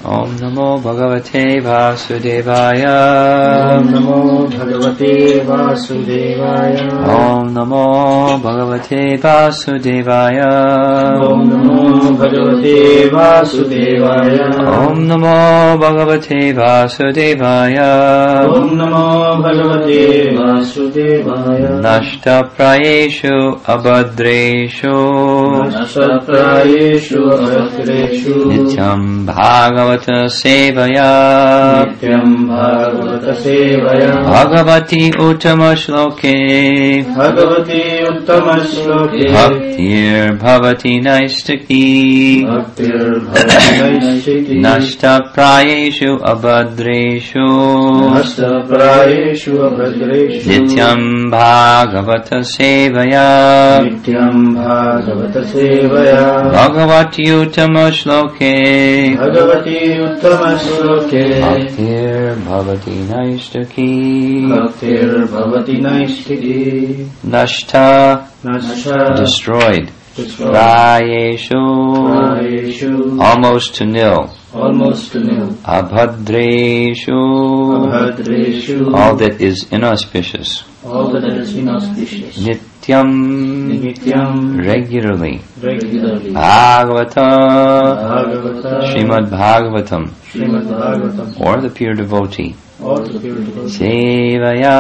Om Namo Bhagavate Vasudevaya. Om Namo Bhagavate Vasudevaya. Om Namo Bhagavate Vasudevaya. Om Namo Bhagavate Vasudevaya. Om Namo Bhagavate Vasudevaya. Om Namo Bhagavate Vasudevaya. Nashta Prayeshu Abhadreshu. Nashta Prayeshu Abhadreshu. Nityam Bhagavata Sevaya. Nityam Bhagavata Sevaya. Bhagavati Uttama Shloke. Bhagavati Uttama Shloke. Bhaktir Bhavati Naistaki. Bhaktir Bhavati Naistaki. Nashta Prayeshu Abhadreshu. Nashta Prayeshu Abhadreshu. Nityam Bhagavata Sevaya. Nityam Bhagavata Sevaya. Bhagavati Uttama Shloke. Bhagavati Uttama Shloke. Bhaktir Bhavati Naistaki. Bhaktir Bhavati Naistaki. Nashta, Nashta, destroyed. destroyed. Prayeshu, Prayeshu, almost to nil. almost to nil. Abhadreshu, Abhadreshu, all that is inauspicious. all that is inauspicious. Nityam, Nityam, regularly. regularly. Bhagavata, Bhagavata, Srimad Bhagavatam, Srimad Bhagavatam, or the pure devotee. all the pure devotees. Sevaya,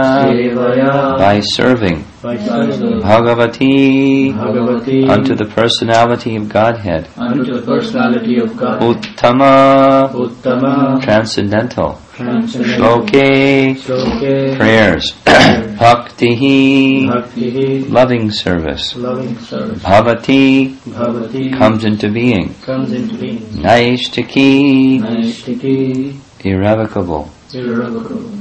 Sevaya, by serving. by serving. Bhagavati, Bhagavati, unto the personality of Godhead. unto the personality of God. Uttama, Uttama, transcendental. transcendental. Shloke, Shloke, prayers. Bhaktihi, Bhakti, loving service. loving service. Bhavati, Bhavati, comes into being. comes into being. Naishtaki, Naistiki, irrevocable. irrevocable.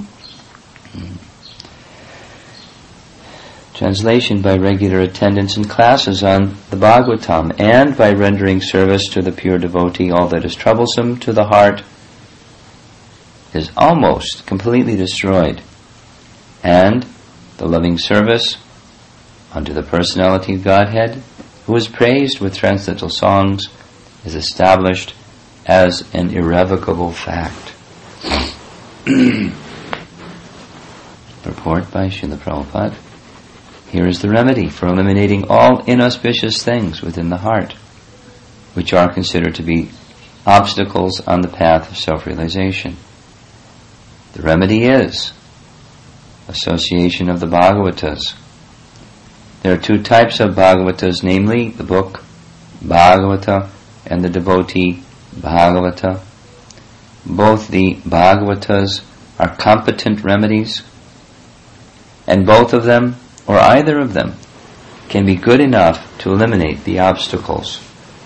Translation: by regular attendance in classes on the Bhagavatam and by rendering service to the pure devotee, all that is troublesome to the heart is almost completely destroyed, and the loving service unto the personality of Godhead, who is praised with transcendental songs, is established as an irrevocable fact. Report by Srila Prabhupada. Here is the remedy for eliminating all inauspicious things within the heart, which are considered to be obstacles on the path of self-realization. The remedy is association of the Bhagavatas. There are two types of Bhagavatas, namely the book Bhagavata and the devotee Bhagavata. Both the Bhagavatas are competent remedies, and both of them, or either of them, can be good enough to eliminate the obstacles.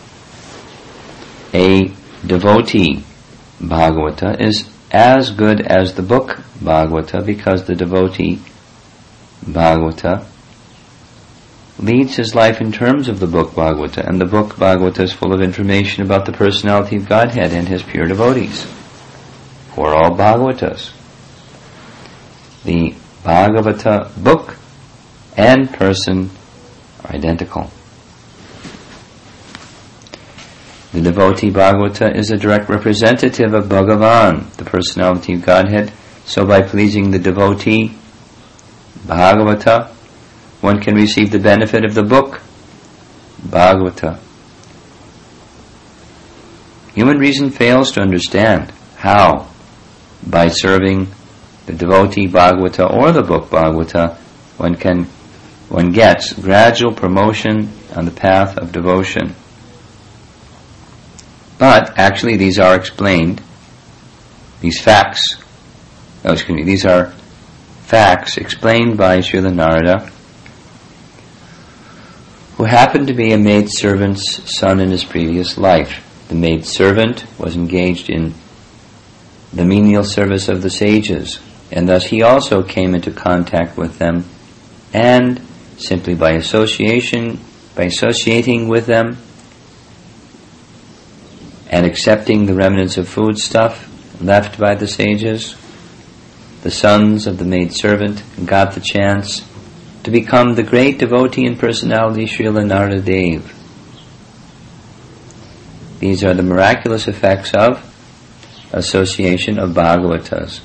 A devotee Bhagavata is as good as the book Bhagavata, because the devotee Bhagavata leads his life in terms of the book Bhagavata, and the book Bhagavata is full of information about the personality of Godhead and His pure devotees, who are all Bhagavatas. The Bhagavata book and person are identical. The devotee Bhagavata is a direct representative of Bhagavan, the personality of Godhead. So by pleasing the devotee Bhagavata, one can receive the benefit of the book Bhagavata. Human reason fails to understand how, by serving the devotee Bhagavata or the book Bhagavata, one gets gradual promotion on the path of devotion. But actually these are explained, these are facts explained by Srila Narada, who happened to be a maidservant's son in his previous life. The maidservant was engaged in the menial service of the sages, and thus he also came into contact with them, and simply by associating with them and accepting the remnants of foodstuff left by the sages, the sons of the maidservant got the chance to become the great devotee and personality Srila Narada Dev. These are the miraculous effects of association of Bhagavatas.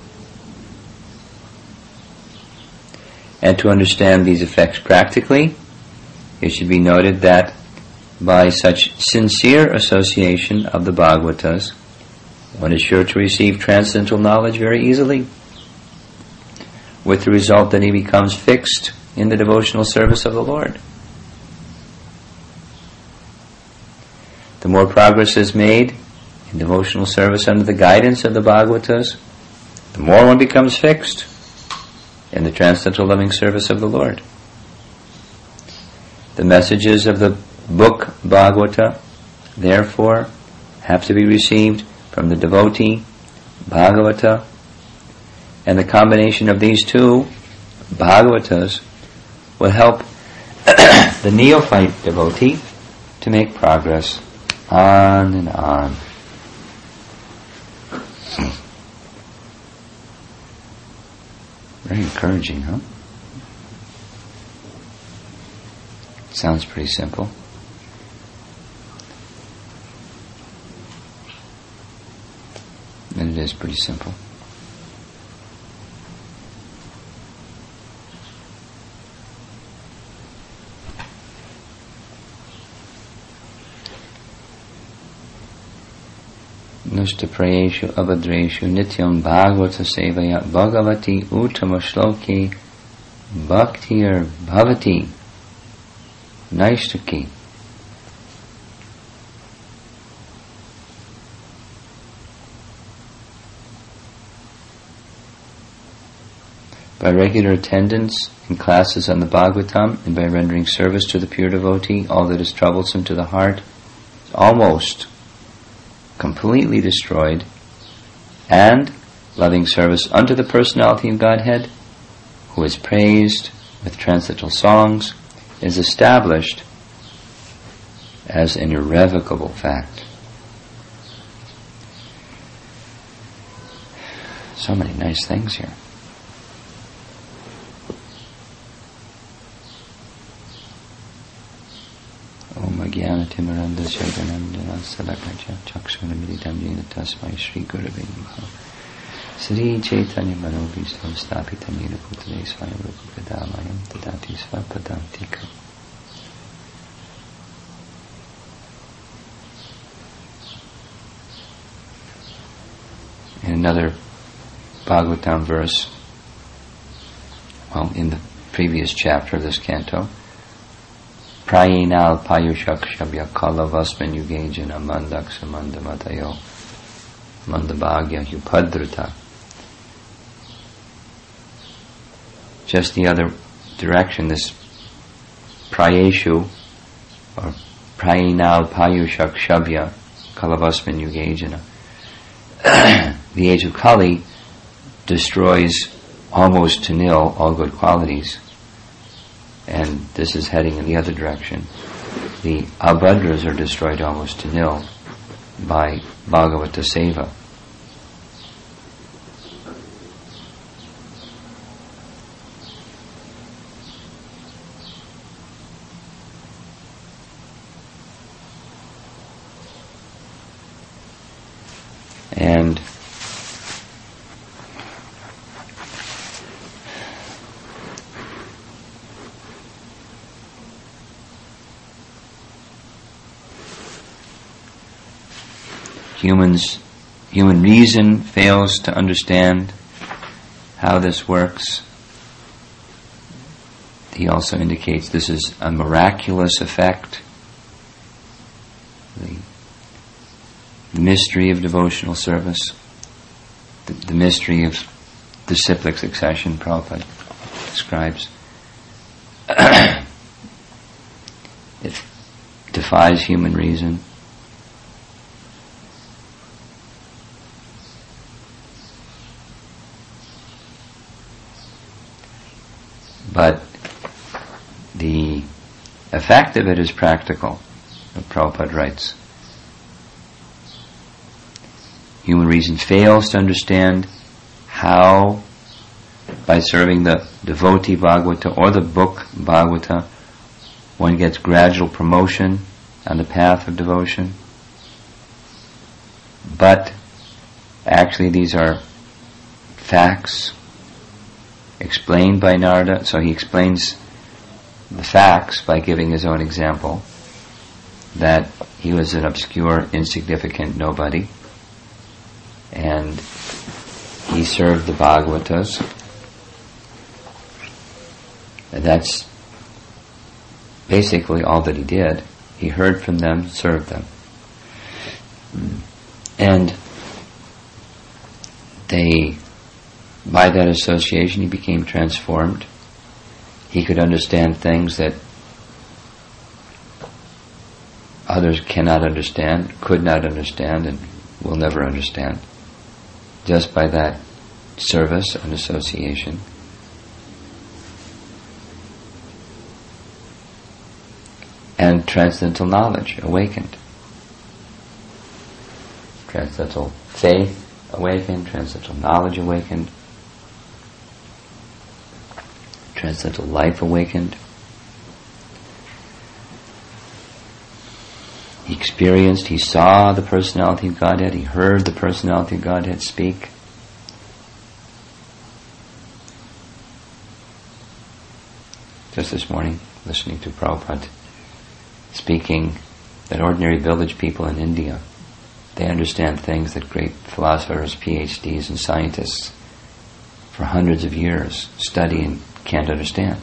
And to understand these effects practically, it should be noted that by such sincere association of the Bhagavatas, one is sure to receive transcendental knowledge very easily, with the result that he becomes fixed in the devotional service of the Lord. The more progress is made in devotional service under the guidance of the Bhagavatas, the more one becomes fixed in the transcendental loving service of the Lord. The messages of the book Bhagavata, therefore, have to be received from the devotee, Bhagavata, and the combination of these two Bhagavatas will help the neophyte devotee to make progress on and on. Very encouraging, huh? Sounds pretty simple. And it is pretty simple. Nushta prayeshu abhadreshu nityam bhagavata sevaya bhagavati uttama shloki bhaktir bhavati naishtaki. By regular attendance in classes on the Bhagavatam and by rendering service to the pure devotee, all that is troublesome to the heart is almost completely destroyed, and loving service unto the personality of Godhead, who is praised with transcendental songs, is established as an irrevocable fact. So many nice things here. Om Jnana Timiranda Shaganandana Salakaja Chakshunamidam Jena Tasmai Shri Gurave Namaha Sri Chaitanya Manobhistam Stapitam Yena Putale Swayam Rupa Padamayam Tadati Svapadantika. In another Bhagavatam verse, well, in the previous chapter of this canto, Prayinal Payushak Shabya Kalavasman Yugajana Mandaksa Mandamatayo Mandabhagya Upadruta. Just the other direction, this Prayeshu, or Prayinal Payushak Shabya Kalavasman Yugajana. The age of Kali destroys almost to nil all good qualities. And this is heading in the other direction. The Abhadras are destroyed almost to nil by Bhagavata Seva. And human reason fails to understand how this works. He also indicates this is a miraculous effect. The mystery of devotional service, the mystery of disciplic succession, Prabhupada describes. It defies human reason. But the effect of it is practical, Prabhupada writes. Human reason fails to understand how, by serving the devotee Bhagavata or the book Bhagavata, one gets gradual promotion on the path of devotion. But actually these are facts explained by Narada. So he explains the facts by giving his own example, that he was an obscure, insignificant nobody, and he served the Bhagavatas. And that's basically all that he did. He heard from them, served them. And by that association, he became transformed. He could understand things that others cannot understand, could not understand, and will never understand, just by that service and association. And transcendental knowledge awakened. Transcendental faith awakened, transcendental knowledge awakened, transcendental life awakened. He experienced, he saw the personality of Godhead, he heard the personality of Godhead speak. Just this morning, listening to Prabhupada speaking that ordinary village people in India, they understand things that great philosophers, PhDs, and scientists for hundreds of years study and can't understand.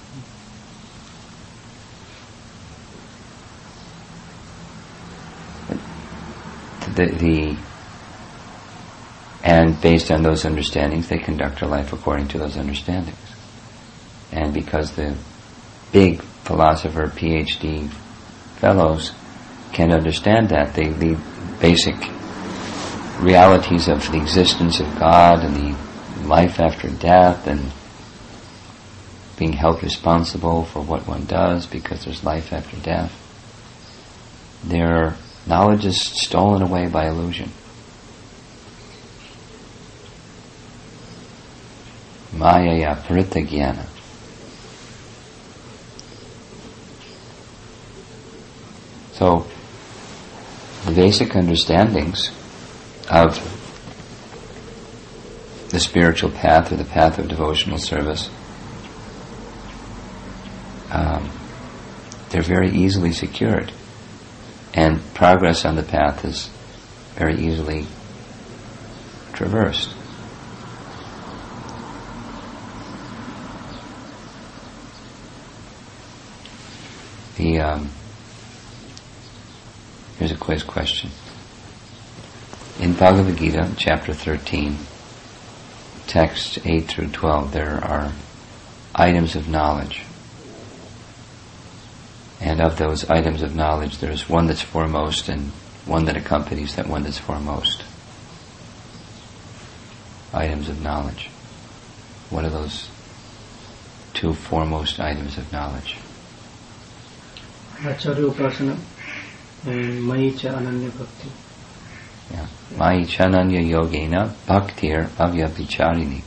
And based on those understandings, they conduct their life according to those understandings. And because the big philosopher, PhD fellows can understand that, the basic realities of the existence of God and the life after death and being held responsible for what one does because there's life after death, their knowledge is stolen away by illusion. Maya parita jnana. So, the basic understandings of the spiritual path or the path of devotional service, they're very easily secured, and progress on the path is very easily traversed. Here's a quiz question. In Bhagavad Gita, chapter 13, texts 8 through 12, there are items of knowledge. And of those items of knowledge, there's one that's foremost and one that accompanies that one that's foremost. Items of knowledge. What are those two foremost items of knowledge? Acharya Upasana and Mai Cha Ananya Bhakti. Yeah. Mai Cha Ananya Yogena Bhaktir Avyabhicharini.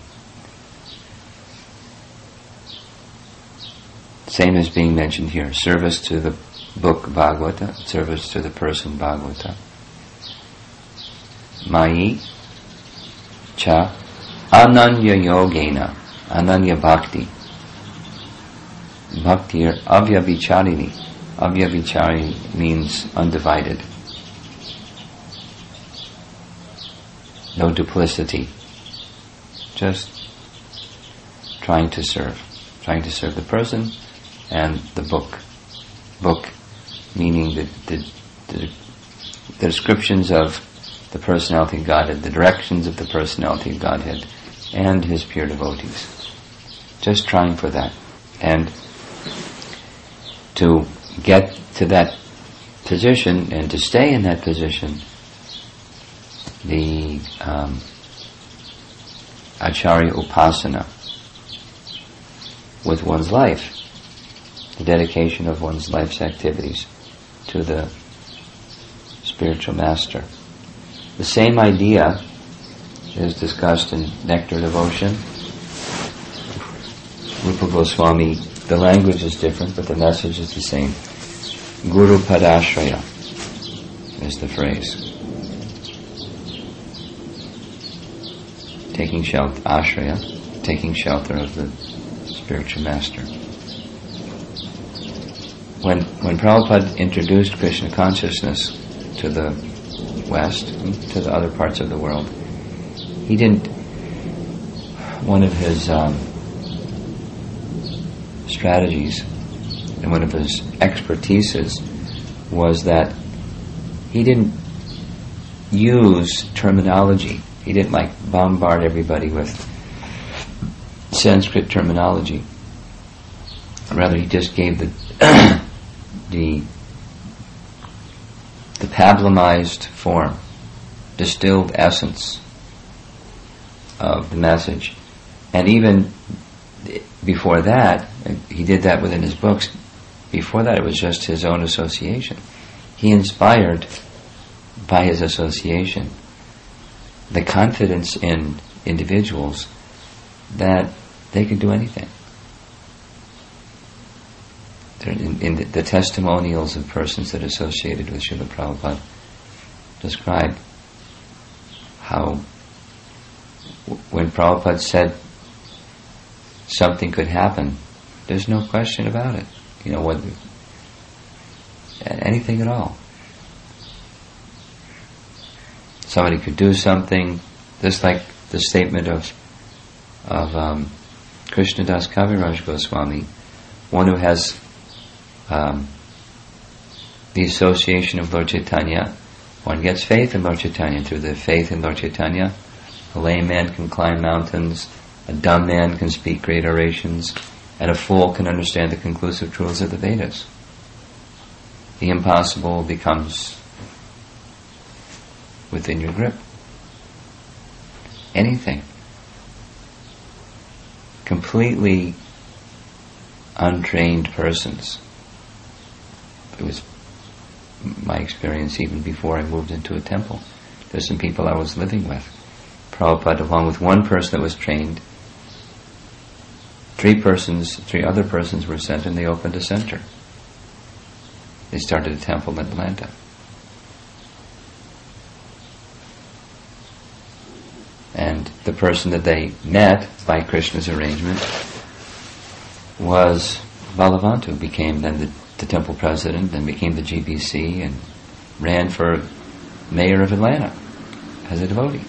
Same as being mentioned here. Service to the book Bhagavata, service to the person Bhagavata. Mai Cha Ananya Yogena, Ananya Bhakti. Bhaktir Avyabhicharini. Avyabhichari means undivided. No duplicity. Just trying to serve the person and the book. Book meaning the descriptions of the personality of Godhead, the directions of the personality of Godhead, and his pure devotees. Just trying for that. And to get to that position and to stay in that position, the Acharya Upasana with one's life, the dedication of one's life's activities to the spiritual master. The same idea is discussed in Nectar Devotion. Rupa Goswami, the language is different, but the message is the same. Guru Padashraya is the phrase. taking shelter, ashraya, taking shelter of the spiritual master. When Prabhupada introduced Krishna consciousness to the West, to the other parts of the world, he didn't. One of his strategies and one of his expertises was that he didn't use terminology. He didn't bombard everybody with Sanskrit terminology. Rather, he just gave the the pablamized form, distilled essence of the message. And even before that, he did that within his books. Before that, it was just his own association. He inspired, by his association, the confidence in individuals that they could do anything. In the testimonials of persons that associated with Srila Prabhupada describe how when Prabhupada said something could happen, there's no question about it. Anything at all. Somebody could do something, just like the statement of Krishnadas Kaviraj Goswami, one who has the association of Lord Chaitanya. One gets faith in Lord Chaitanya. Through the faith in Lord Chaitanya, a lame man can climb mountains, a dumb man can speak great orations, and a fool can understand the conclusive truths of the Vedas. The impossible becomes within your grip. Anything. Completely untrained persons. It was my experience even before I moved into a temple. There's some people I was living with. Prabhupada, along with one person that was trained, three other persons were sent, and they opened a center. They started a temple in Atlanta. And the person that they met by Krishna's arrangement was Balavantu, who became then the temple president, then became the GBC, and ran for mayor of Atlanta as a devotee.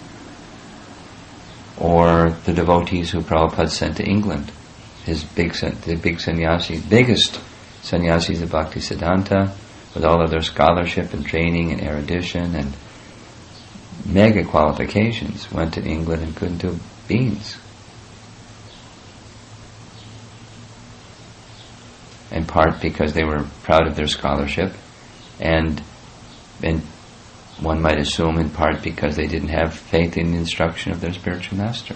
Or the devotees who Prabhupada sent to England, the biggest sannyasis of Bhaktisiddhanta, with all of their scholarship and training and erudition and mega qualifications, went to England and couldn't do beans. In part because they were proud of their scholarship, and one might assume in part because they didn't have faith in the instruction of their spiritual master.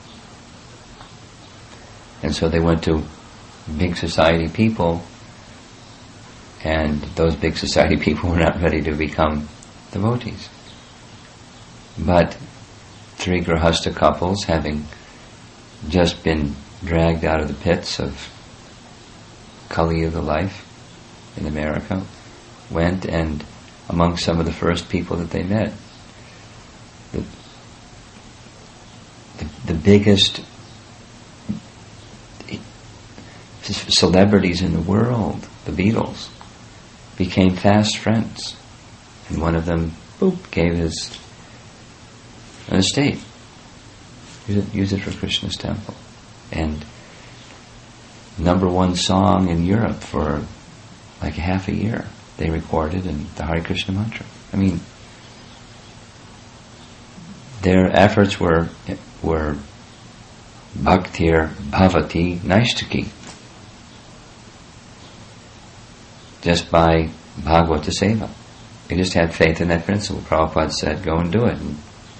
And so they went to big society people, and those big society people were not ready to become devotees. But three Grihastha couples, having just been dragged out of the pits of Kali Yuga life in America, went, and among some of the first people that they met, the biggest celebrities in the world, the Beatles, became fast friends. And one of them, gave his an estate. Use it for Krishna's temple. And #1 song in Europe for like half a year they recorded in the Hare Krishna mantra. I mean, their efforts were bhaktir bhavati naishtaki, just by Bhagavata Seva. They just had faith in that principle. Prabhupada said, go and do it. And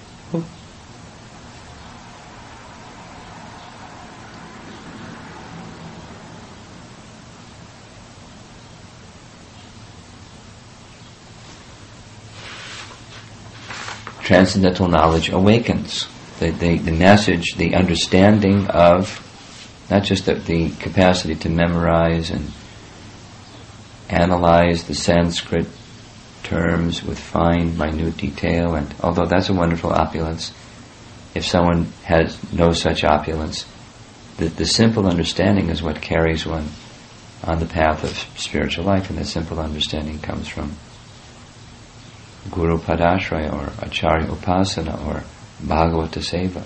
transcendental knowledge awakens. The message, the understanding of not just the capacity to memorize and analyze the Sanskrit terms with fine, minute detail, and although that's a wonderful opulence, if someone has no such opulence, the simple understanding is what carries one on the path of spiritual life, and that simple understanding comes from Guru Padashraya or Acharya Upasana or Bhagavata Seva.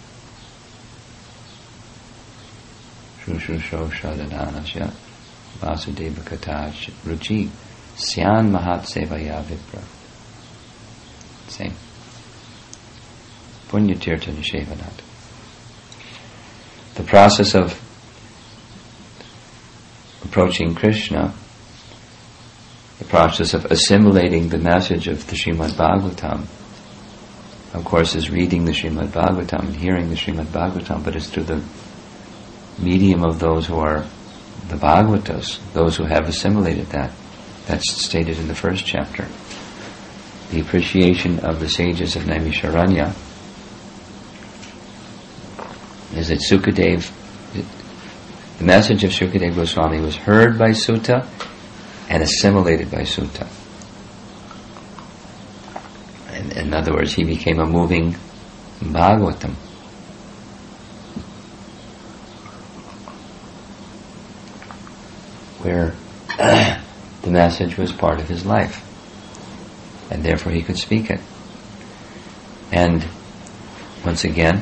Shushusho Shradananasya Vasudeva Katach Ruchi Syan Mahat Sevaya Vipra. Same. Punyatirtha Nishevanat. The process of approaching Krishna, the process of assimilating the message of the Srimad Bhagavatam, of course, is reading the Srimad Bhagavatam and hearing the Srimad Bhagavatam, but it's through the medium of those who are the Bhagavatas, those who have assimilated that. That's stated in the first chapter. The appreciation of the sages of Naimisharanya is that Sukadev, the message of Sukadev Goswami was heard by Sutta and assimilated by Sutta. And in other words, he became a moving Bhagavatam. Where the message was part of his life, and therefore he could speak it. And once again,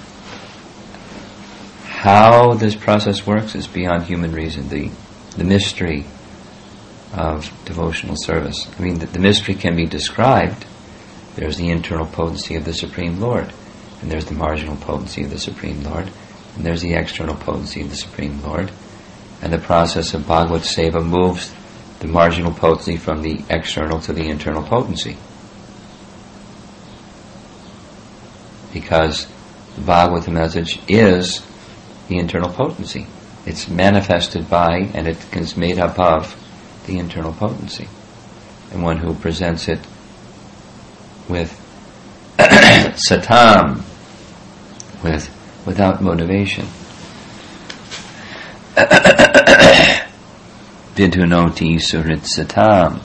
how this process works is beyond human reason. The mystery of devotional service. I mean, the mystery can be described. There's the internal potency of the Supreme Lord, and there's the marginal potency of the Supreme Lord, and there's the external potency of the Supreme Lord. And the process of Bhagavad Seva moves the marginal potency from the external to the internal potency. Because the Bhagavad message is the internal potency. It's manifested by, and it is made up of, the internal potency. And one who presents it with satam, without motivation. Vidhunoti surit satam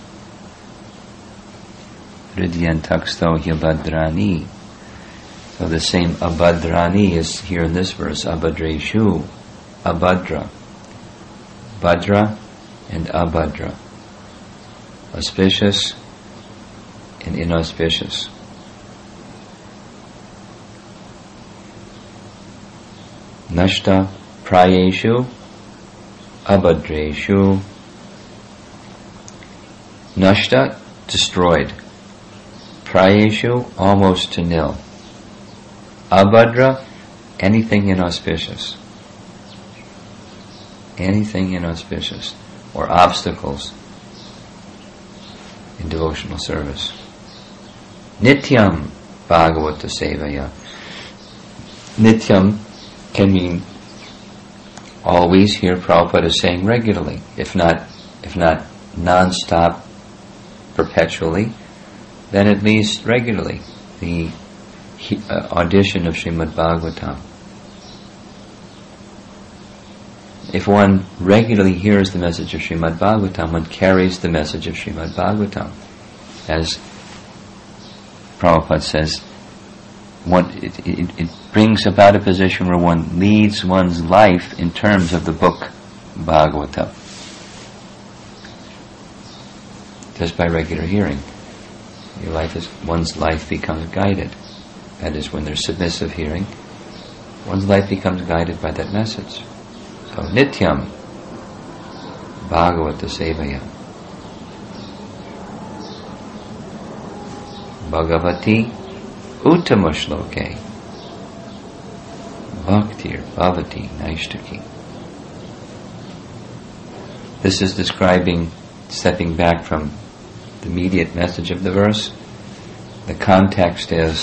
Ridyantaksto hyabhadrani. So the same abhadrani is here in this verse, abhadreshu, abhadra, bhadra and abhadra, auspicious and inauspicious. Nashta prayeshu, abhadreshu. Nashta, destroyed. Prayeshu, almost to nil. Abhadra, anything inauspicious. Anything inauspicious, or obstacles in devotional service. Nityam Bhagavata Sevaya. Nityam can mean always. Here Prabhupada is saying regularly, if not non-stop, perpetually, then at least regularly. The audition of Srimad Bhagavatam. If one regularly hears the message of Srimad Bhagavatam, one carries the message of Srimad Bhagavatam. As Prabhupada says, it brings about a position where one leads one's life in terms of the book Bhagavatam. Just by regular hearing. One's life becomes guided. That is, when there's submissive hearing, one's life becomes guided by that message. So, Nityam Bhagavata Sevaya. Bhagavati Uttama-shloke Bhaktir Bhavati Naishtaki. This is describing, stepping back from the immediate message of the verse. The context is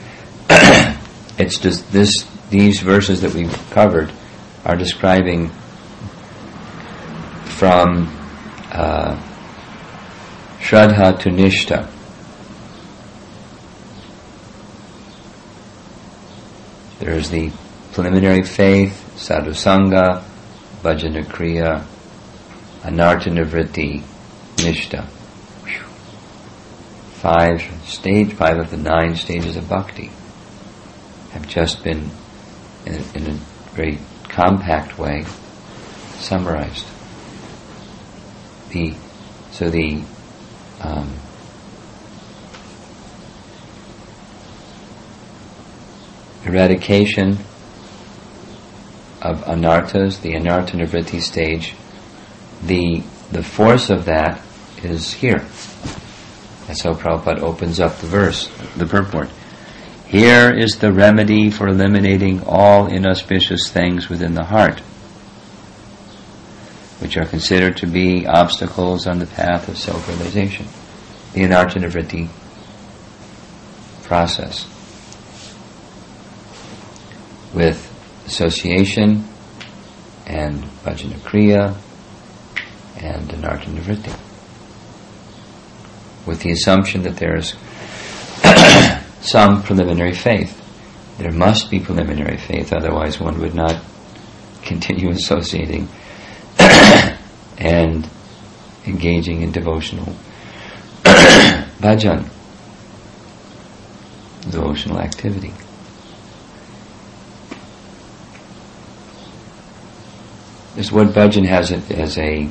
it's just these verses that we've covered are describing from Shraddha to Nishtha. There's the preliminary faith, sadhusanga, bhajana kriya, anartha nivritti, Nishtha. 5 of the 9 stages of bhakti. have just been, in a very compact way, summarized. The eradication of anarthas, the anartha nivritti stage, the force of that is here. That's how Prabhupada opens up the verse, the purport. Here is the remedy for eliminating all inauspicious things within the heart, which are considered to be obstacles on the path of self-realization. The anartha nivritti process. With association and bhajana kriya and anartha nivritti. With the assumption that there's some preliminary faith. There must be preliminary faith, otherwise one would not continue associating and engaging in devotional bhajan, devotional activity. This word bhajan has it as a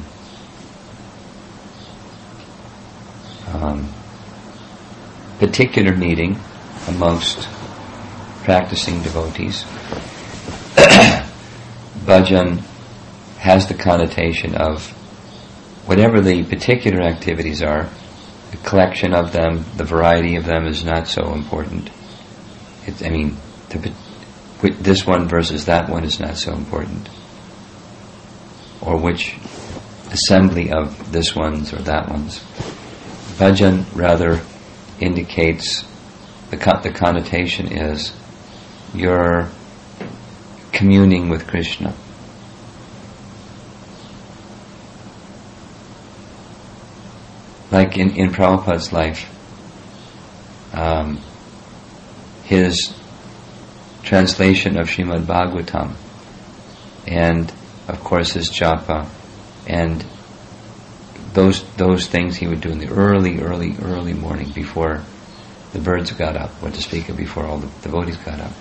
particular meaning amongst practicing devotees. Bhajan has the connotation of whatever the particular activities are, the collection of them, the variety of them is not so important. This one versus that one is not so important. Or which assembly of this one's or that one's. Bhajan rather indicates the connotation is you're communing with Krishna. Like in Prabhupada's life, his translation of Srimad Bhagavatam, and of course his japa, and those things he would do in the early morning before the birds got up, what to speak of before all the devotees got up.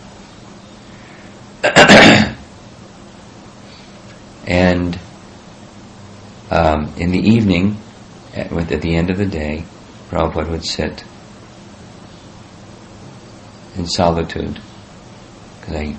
And in the evening, at the end of the day, Prabhupada would sit in solitude, because I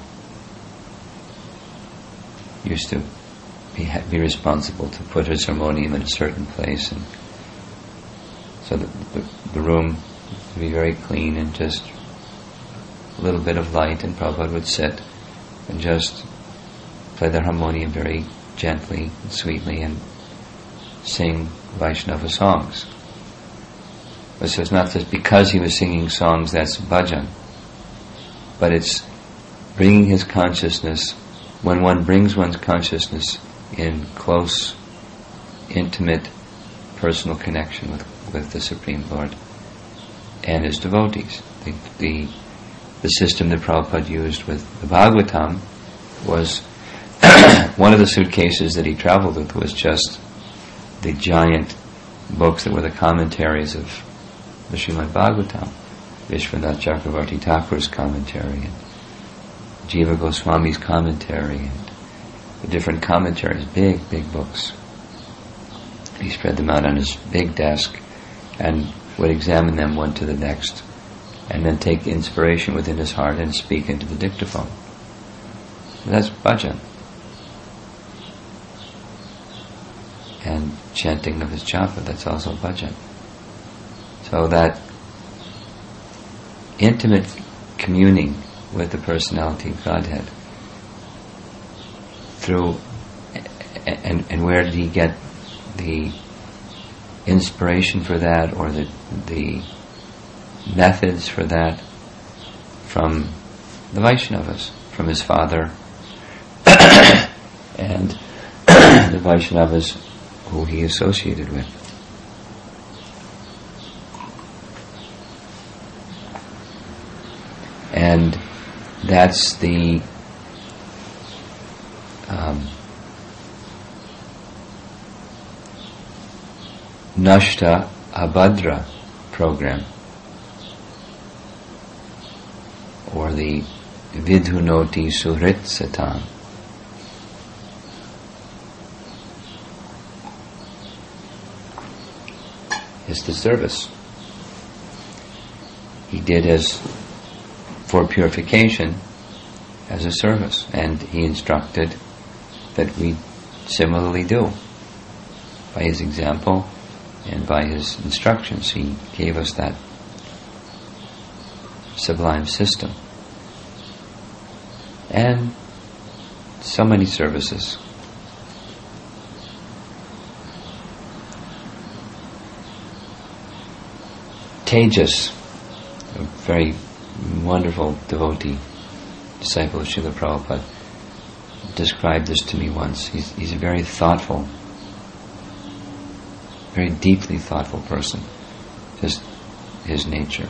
used to be responsible to put his harmonium in a certain place, and so the room would be very clean and just a little bit of light, and Prabhupada would sit and just play the harmonium very gently and sweetly and sing Vaishnava songs. But so it's not just because he was singing songs that's bhajan, but it's bringing his consciousness, when one brings one's consciousness in close, intimate, personal connection with the Supreme Lord and his devotees. The system that Prabhupada used with the Bhagavatam was one of the suitcases that he traveled with was just the giant books that were the commentaries of the Srimad Bhagavatam, Vishwanath Chakravarti Thakur's commentary, and Jiva Goswami's commentary, and the different commentaries, big books. He spread them out on his big desk and would examine them one to the next, and then take inspiration within his heart and speak into the dictaphone. That's bhajan. And chanting of his japa, that's also bhajan. So that intimate communing with the personality of Godhead through, and where did he get the inspiration for that, or the methods for that? From the Vaishnavas, from his father and the Vaishnavas who he associated with. And that's the Nashta Abhadra program, or the vidhunoti suhrit satam. Is the service. He did as for purification as a service, and he instructed that we similarly do. By his example and by his instructions, he gave us that sublime system. And so many services. Tejas, a very wonderful devotee, disciple of Srila Prabhupada, described this to me once. He's a very thoughtful, very deeply thoughtful person. Just his nature.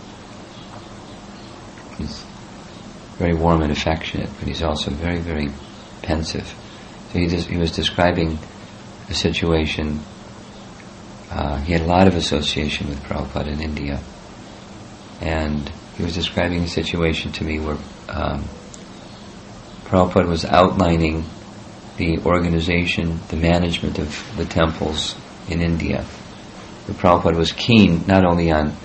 He's very warm and affectionate, but he's also very, very pensive. So he was describing a situation. He had a lot of association with Prabhupada in India, and he was describing a situation to me where Prabhupada was outlining the organization, the management of the temples in India. Where Prabhupada was keen not only on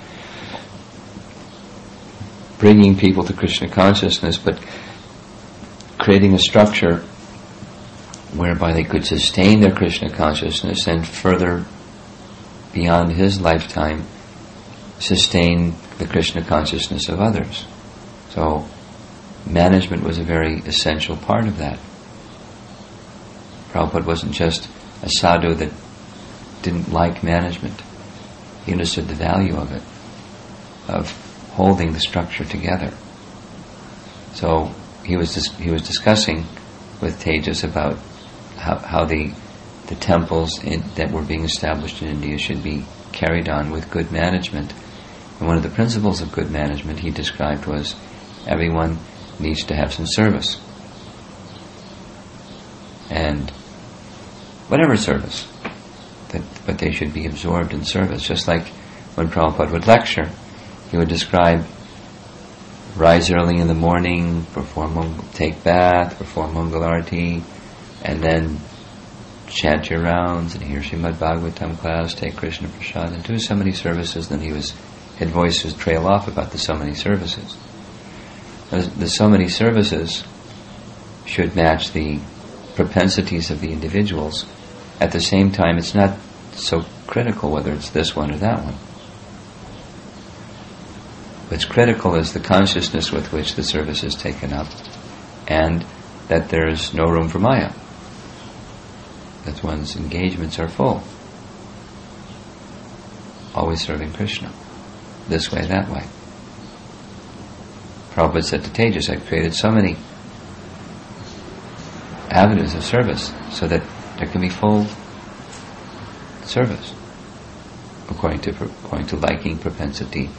bringing people to Krishna consciousness, but creating a structure whereby they could sustain their Krishna consciousness and further, beyond his lifetime, sustain the Krishna consciousness of others. So management was a very essential part of that. Prabhupada wasn't just a sadhu that didn't like management. He understood the value of it, of holding the structure together. So he was discussing with Tejas about how the temples that were being established in India should be carried on with good management. And one of the principles of good management he described was everyone needs to have some service. And whatever service, but they should be absorbed in service. Just like when Prabhupada would lecture, he would describe rise early in the morning, take bath, perform Mangal Arati, and then chant your rounds and hear Srimad Bhagavatam class, take Krishna Prasad, and do so many services. Then had voices trail off about the so many services. The so many services should match the propensities of the individuals. At the same time, it's not so critical whether it's this one or that one. What's critical is the consciousness with which the service is taken up, and that there's no room for Maya. That one's engagements are full. Always serving Krishna. This way, that way. Prabhupada said to Tejas, I've created so many avenues of service so that there can be full service according to liking, propensity.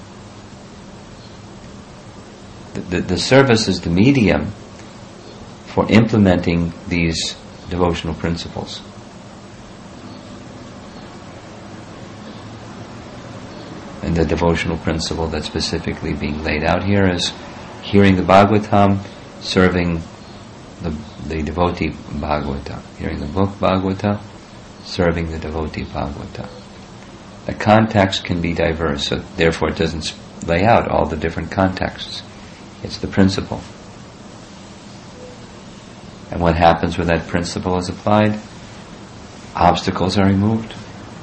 The service is the medium for implementing these devotional principles. And the devotional principle that's specifically being laid out here is hearing the Bhagavatam, serving the devotee Bhagavata. Hearing the book Bhagavata, serving the devotee Bhagavata. The context can be diverse, so therefore it doesn't lay out all the different contexts. It's the principle. And what happens when that principle is applied? Obstacles are removed.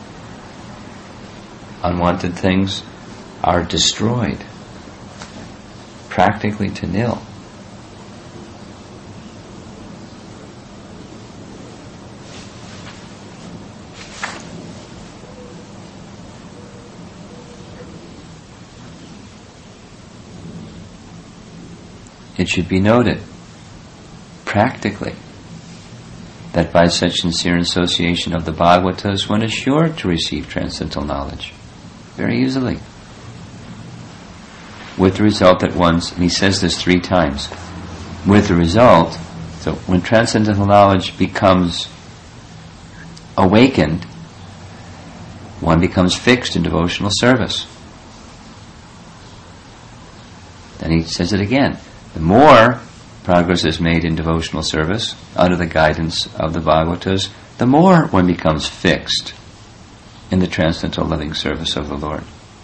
Unwanted things are destroyed, practically to nil. It should be noted, practically, that by such sincere association of the Bhagavatas, one is sure to receive transcendental knowledge very easily. With the result that and he says this 3 times, with the result, so when transcendental knowledge becomes awakened, one becomes fixed in devotional service. Then he says it again, The more progress is made in devotional service under the guidance of the Bhagavatas, the more one becomes fixed in the transcendental loving service of the Lord.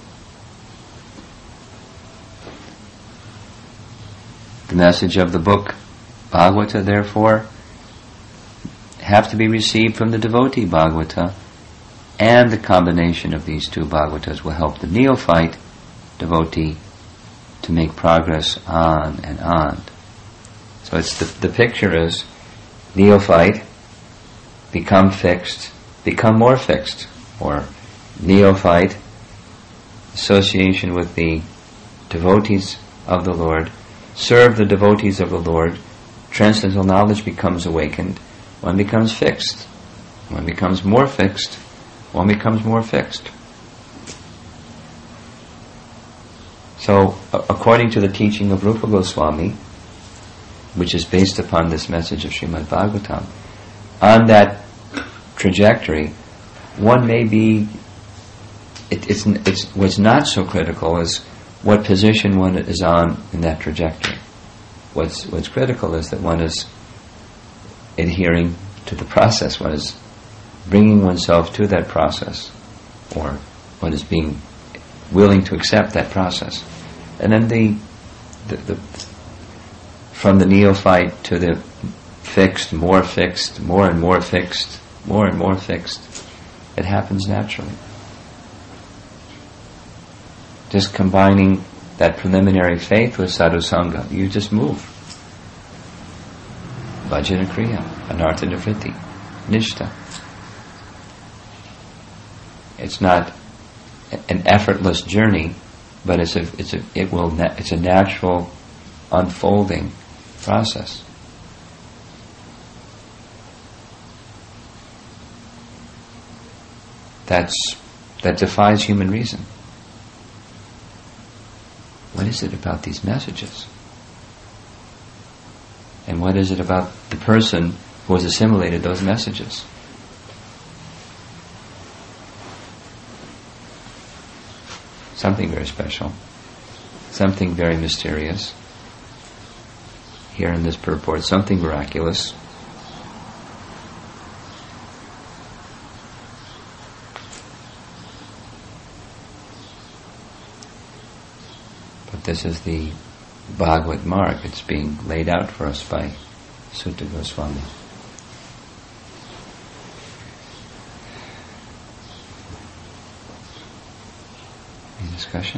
The message of the book Bhagavata, therefore, have to be received from the devotee Bhagavata, and the combination of these two Bhagavatas will help the neophyte devotee to make progress on and on. So it's the picture is neophyte, become fixed, become more fixed, or neophyte, association with the devotees of the Lord, serve the devotees of the Lord, transcendental knowledge becomes awakened, one becomes fixed, one becomes more fixed, one becomes more fixed. So, according to the teaching of Rupa Goswami, which is based upon this message of Srimad Bhagavatam, on that trajectory, one may be, it's what's not so critical is what position one is on in that trajectory. What's critical is that one is adhering to the process, one is bringing oneself to that process, or one is being willing to accept that process. And then the from the neophyte to the fixed, more and more fixed, more and more fixed, it happens naturally. Just combining that preliminary faith with sadhusanga, you just move. Bhajana kriya, anartha nivritti, nishta. It's not an effortless journey, but it's a natural unfolding process. That defies human reason. What is it about these messages? And what is it about the person who has assimilated those messages? Something very special, something very mysterious. Here in this purport, something miraculous. But this is the Bhagavad mark. It's being laid out for us by Sutta Goswami. Any discussion?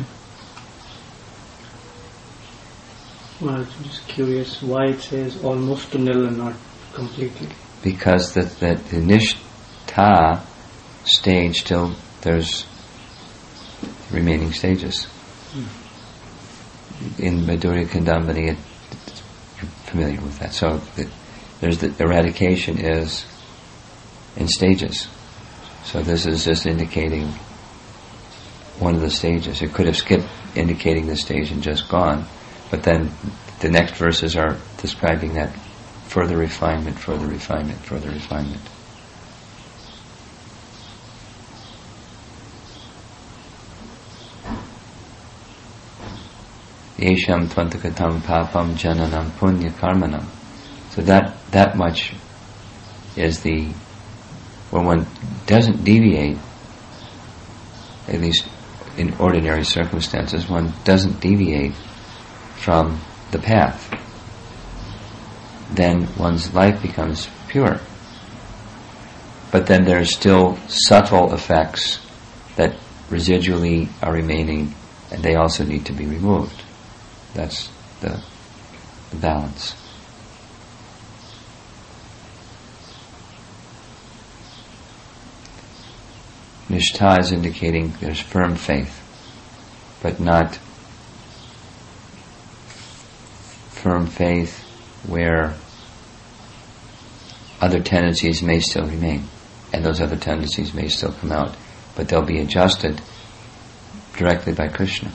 Well, I'm just curious why it says almost to nil and not completely. Because the nishtha stage, still there's remaining stages. In Madhurya Kandambani, you're familiar with that. So there's the eradication is in stages. So this is just indicating one of the stages. It could have skipped indicating the stage and just gone. But then the next verses are describing that further refinement, further refinement, further refinement. Yesham tvantakatam papam jananam punya karmanam. So that much is when one doesn't deviate, at least in ordinary circumstances, one doesn't deviate from the path, then one's life becomes pure. But then there's still subtle effects that residually are remaining, and they also need to be removed. That's the balance. Nishtha is indicating there's firm faith, but not firm faith where other tendencies may still remain, and those other tendencies may still come out, but they'll be adjusted directly by Krishna.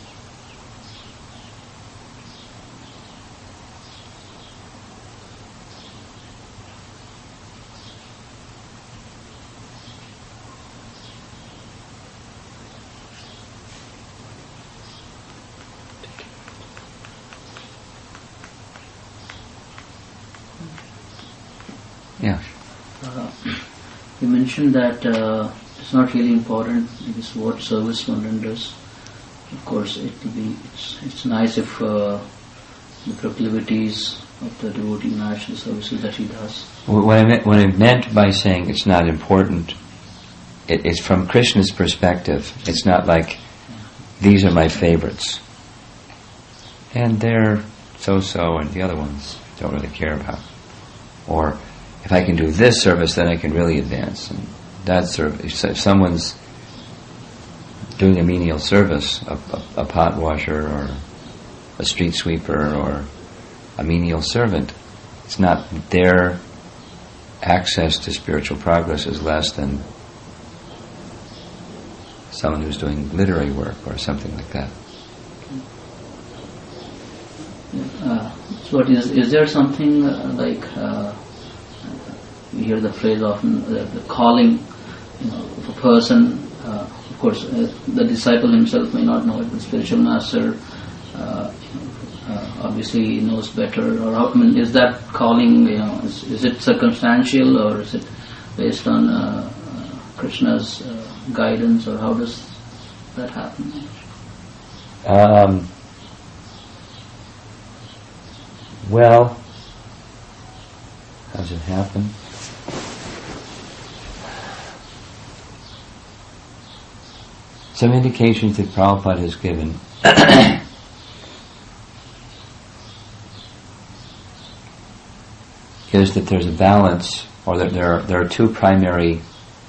Yeah. You mentioned that it's not really important, I guess, what service one renders. Of course, it's nice if the proclivities of the devotee match the services that he does. What I meant by saying it's not important, it's from Krishna's perspective. It's not like, these are my favorites, and they're so-so, and the other ones don't really care about. Or, if I can do this service, then I can really advance. And that service, if someone's doing a menial service, a pot washer or a street sweeper or a menial servant, it's not their access to spiritual progress is less than someone who's doing literary work or something like that. So is there something like you hear the phrase often, the calling of a person? Of course, the disciple himself may not know it, the spiritual master obviously knows better. Or how, is that calling? Is it circumstantial, or is it based on Krishna's guidance, or how does that happen? Well, how does it happen? Some indications that Prabhupada has given is that there's a balance, or that there are two primary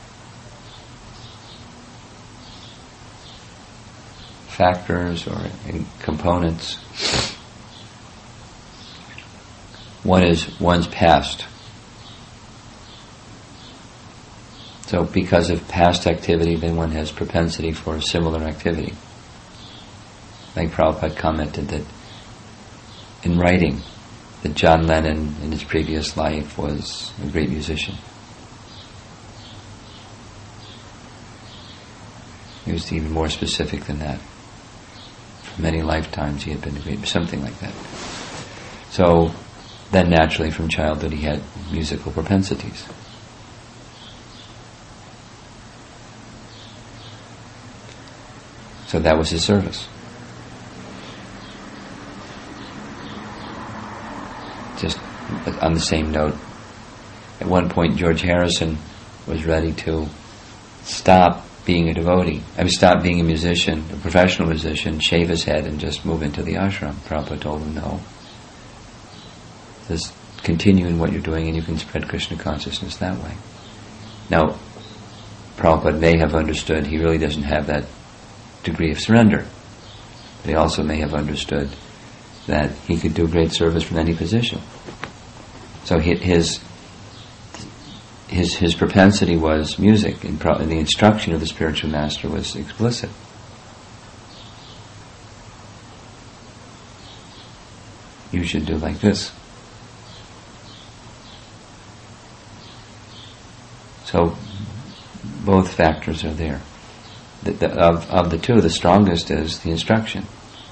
factors or components. One is one's past. So because of past activity, then one has propensity for similar activity. Like Prabhupada commented that in writing, that John Lennon in his previous life was a great musician. He was even more specific than that. For many lifetimes he had been a great, something like that. So then naturally from childhood he had musical propensities. So that was his service. Just on the same note, at one point George Harrison was ready to stop being a devotee. Stop being a musician, a professional musician, shave his head and just move into the ashram. Prabhupada told him no. Just continue in what you're doing and you can spread Krishna consciousness that way. Now, Prabhupada may have understood he really doesn't have that degree of surrender. But he also may have understood that he could do great service from any position. So his propensity was music, and the instruction of the spiritual master was explicit. You should do like this. So both factors are there. Of the two, the strongest is the instruction.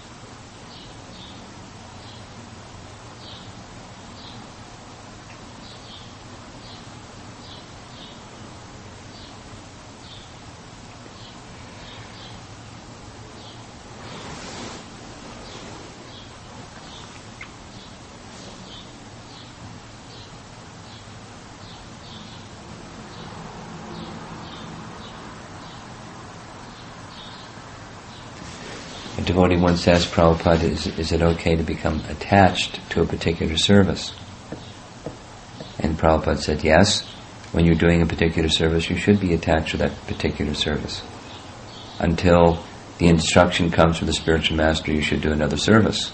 A devotee once asked Prabhupada, is it okay to become attached to a particular service? And Prabhupada said, yes, when you're doing a particular service, you should be attached to that particular service. Until the instruction comes from the spiritual master, you should do another service.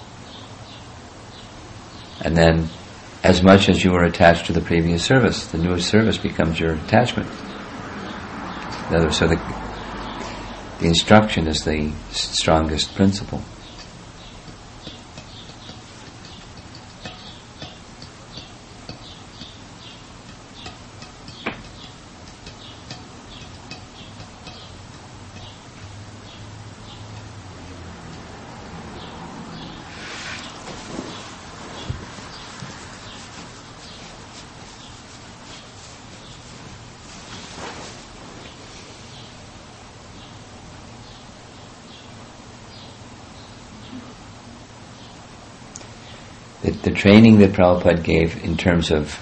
And then, as much as you are attached to the previous service, the newest service becomes your attachment. In other words, so the instruction is the strongest principle. the training that Prabhupada gave in terms of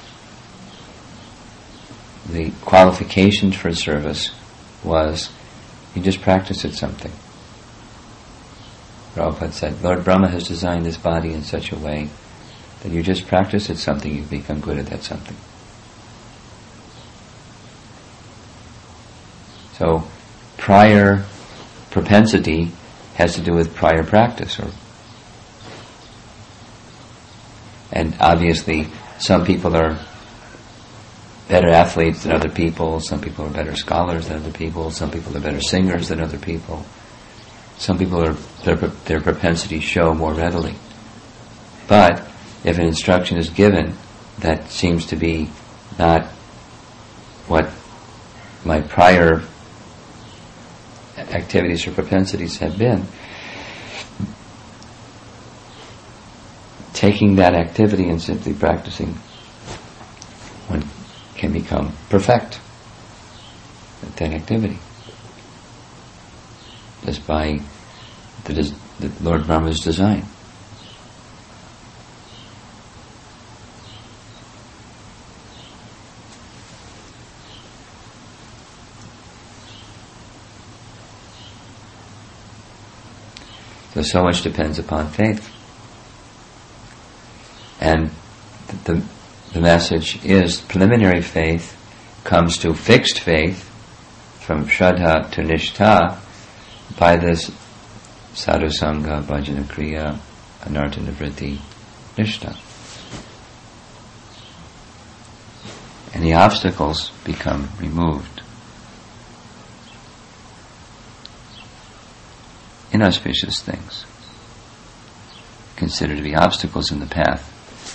the qualifications for service was you just practice at something. Prabhupada said, Lord Brahma has designed this body in such a way that you just practice at something, you become good at that something. So, prior propensity has to do with prior practice. And obviously, some people are better athletes than other people, some people are better scholars than other people, some people are better singers than other people. Some people their propensities show more readily. But if an instruction is given that seems to be not what my prior activities or propensities have been, taking that activity and simply practicing, one can become perfect at that activity. Just by the Lord Brahma's design. So much depends upon faith. And the message is preliminary faith comes to fixed faith, from Shraddha to Nishtha, by this sadhu sangha, bhajana kriya, anartha nivritti, nishtha. And the obstacles become removed. Inauspicious things considered to be obstacles in the path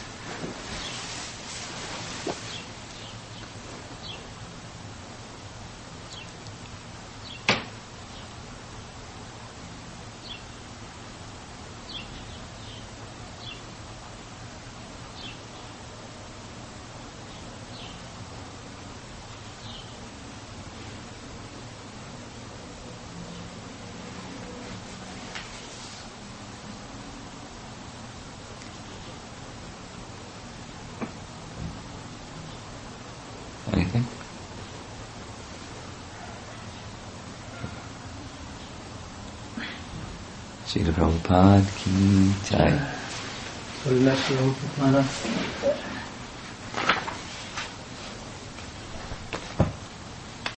anything? Srila Prabhupada ki jai. Prabhupada.